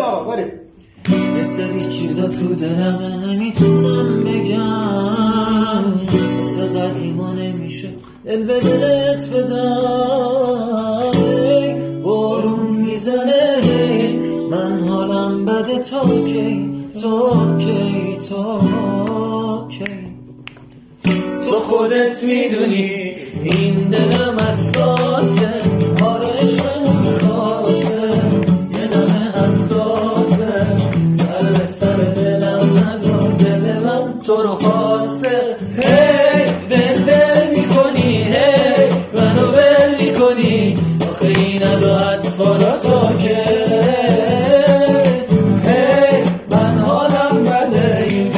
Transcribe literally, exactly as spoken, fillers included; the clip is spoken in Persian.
آقا بریم. یه سری چیزا تو دلم نمیتونم بگم، واسه قدیما نمیشه دل به دلت بدم. بارون میزنه من حالم بده، تا کی تا کی تا کی. تو خودت میدونی این دلم از سال